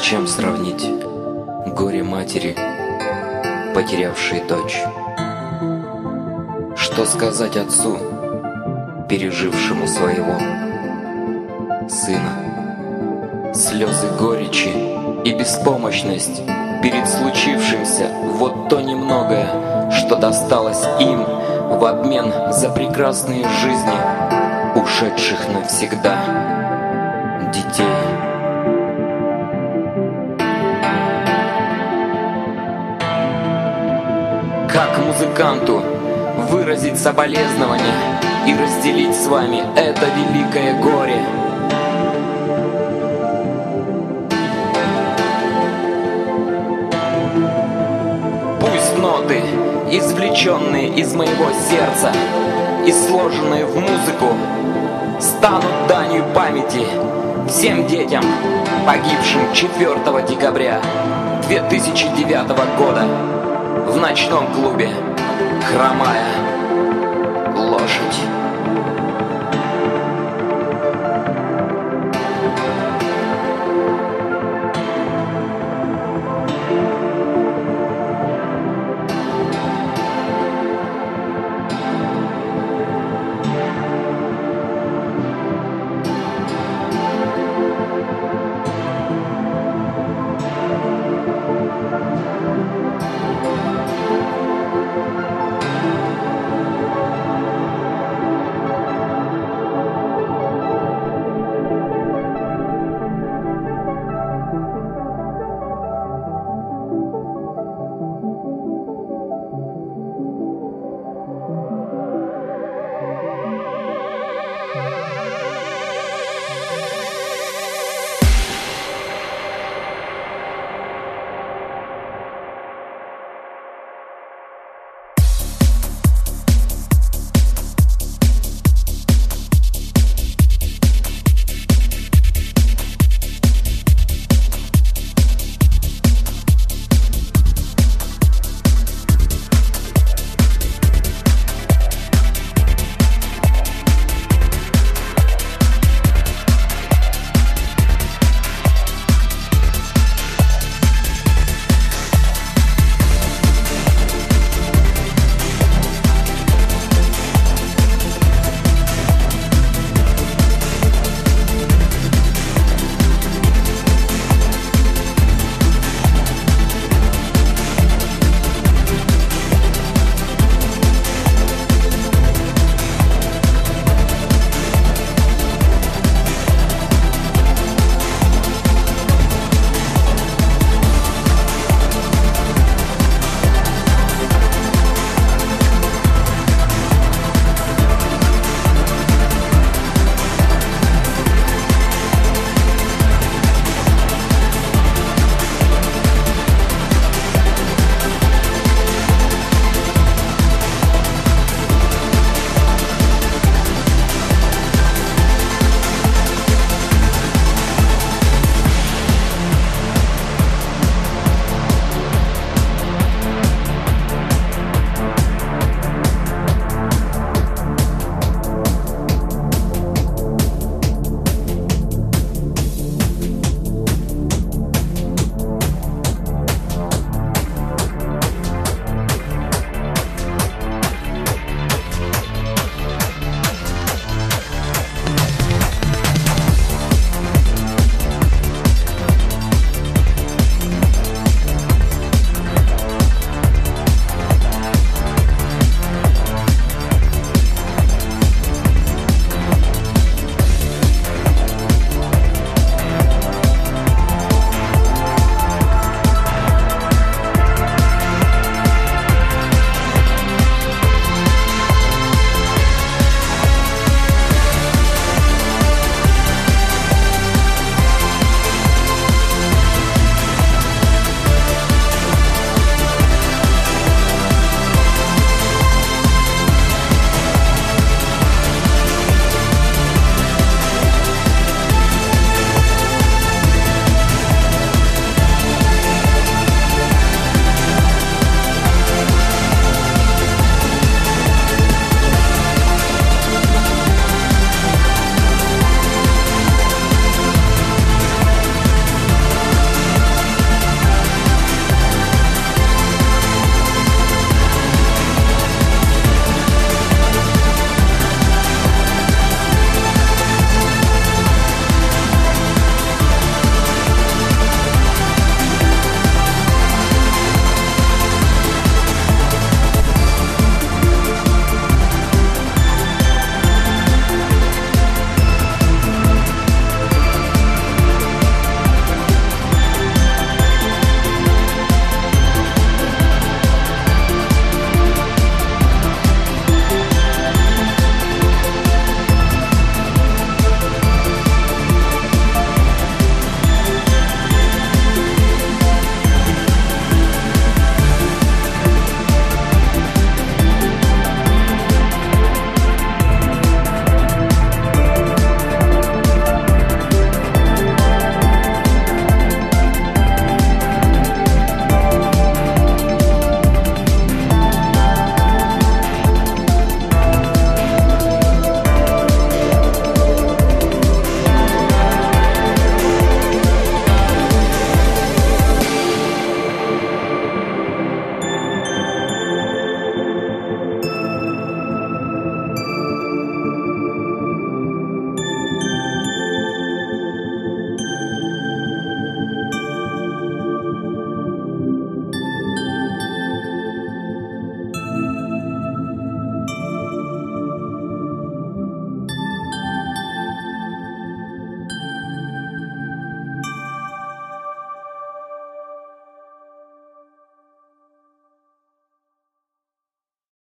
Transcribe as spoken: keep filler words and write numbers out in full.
чем сравнить горе матери, потерявшей дочь? Что сказать отцу, пережившему своего сына? Слезы горечи и беспомощность перед случившимся — вот то немногое, что досталось им в обмен за прекрасные жизни ушедших навсегда детей. Как музыканту выразить соболезнования и разделить с вами это великое горе? Пусть ноты, извлеченные из моего сердца и сложенные в музыку, станут данью памяти всем детям, погибшим четвёртого декабря две тысячи девятого года в ночном клубе «Хромая лошадь».